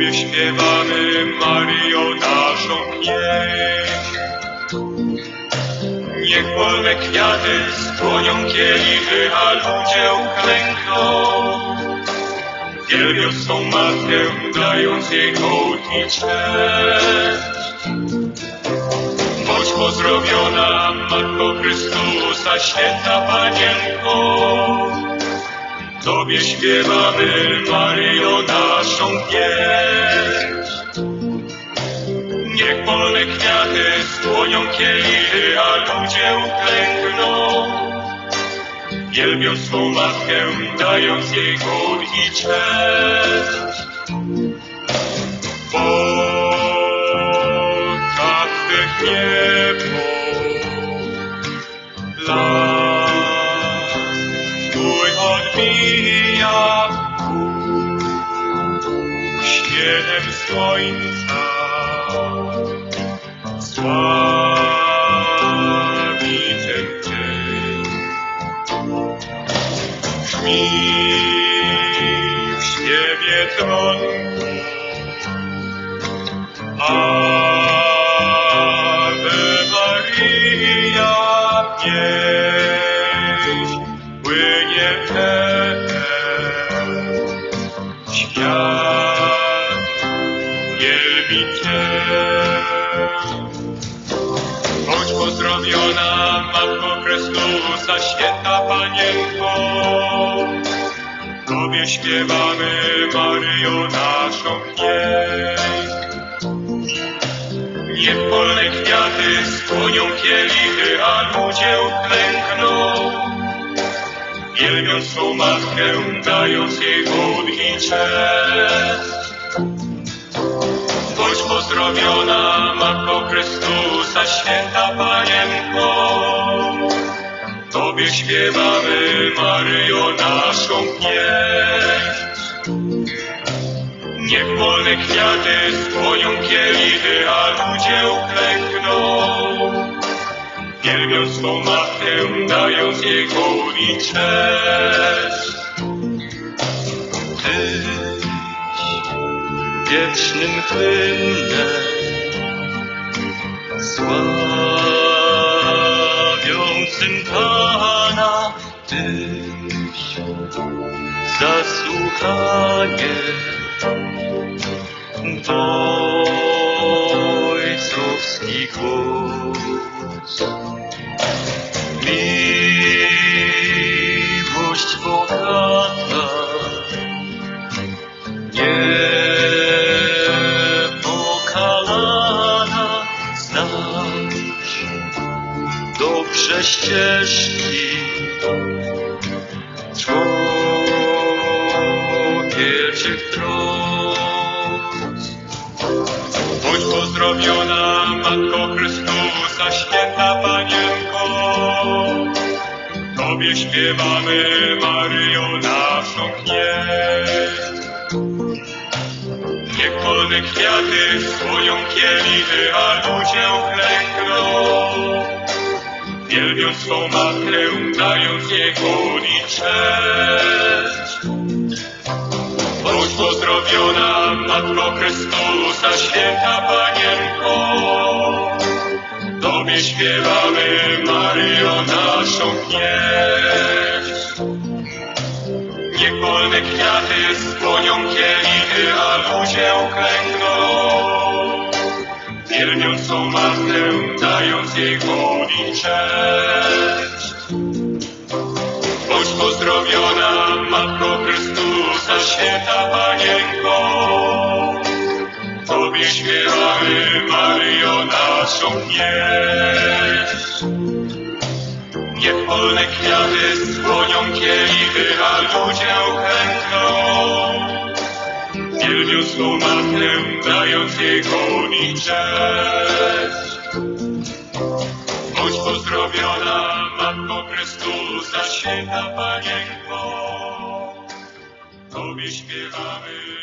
Tobie śpiewamy, Maryjo, naszą pieśń. Niech polne kwiaty skłonią kielichy, a ludzie uklękną, wielbią swą Matkę, dając jej hołd i cześć. Bądź pozdrowiona, Matko Chrystusa, święta Panienko. Tobie śpiewamy, Maryjo, naszą pieśń. Niech polne kwiaty skłonią kielichy, a ludzie uklękną, wielbią swą Matkę, dając jej hołd i cześć. W oczach Twych niebo, blask Twój odbija uśmiechem słońca, sławi ten dzień. Brzmi w śpiewie tronku Ave Maria, pieśń płynie świat wielbi Cię. Bądź pozdrowiona, Matko Chrystusa, święta Panienko. Tobie śpiewamy, Maryjo, naszą pieśń. Niech polne kwiaty skłonią kielichy, a ludzie uklękną, wielbią swą Matkę, dając jej hołd i cześć. Bądź pozdrowiona, Matko Chrystusa, święta Panienko. Tobie śpiewamy, Maryjo, naszą pieśń. Niech polne kwiaty skłonią kielichy, a ludzie uklękną, wielbią swą Matkę, dając jej hołd i cześć. Tyś wiecznym hymnem sławiącym Pana, Tyś zasłuchanie ojcowski głos. Miłość bogata, niepokalana, znasz dobrze ścieżki człowieczych dróg. Bądź pozdrowiona, Matko Chrystusa, święta Panienko. Tobie śpiewamy, Maryjo, naszą pieśń. Niech polne kwiaty skłonią kielichy, a ludzie uklękną, wielbią swą Matkę, dając jej hołd i cześć. Bądź pozdrowiona, Matko Chrystusa, święta Panienko. Tobie śpiewamy, Maryjo, naszą pieśń. Niech polne kwiaty skłonią kielichy, a ludzie uklękną, wielbią swą Matkę, dając jej hołd i cześć. Bądź pozdrowiona, Matko Chrystusa, święta Panienko. Tobie śpiewamy, Maryjo, naszą pieśń. Niech polne kwiaty skłonią kielichy, a ludzie uklękną, wielbią swą Matkę, dając jej hołd i cześć. Bądź pozdrowiona, Matko Chrystusa, święta Panienko. Tobie śpiewamy,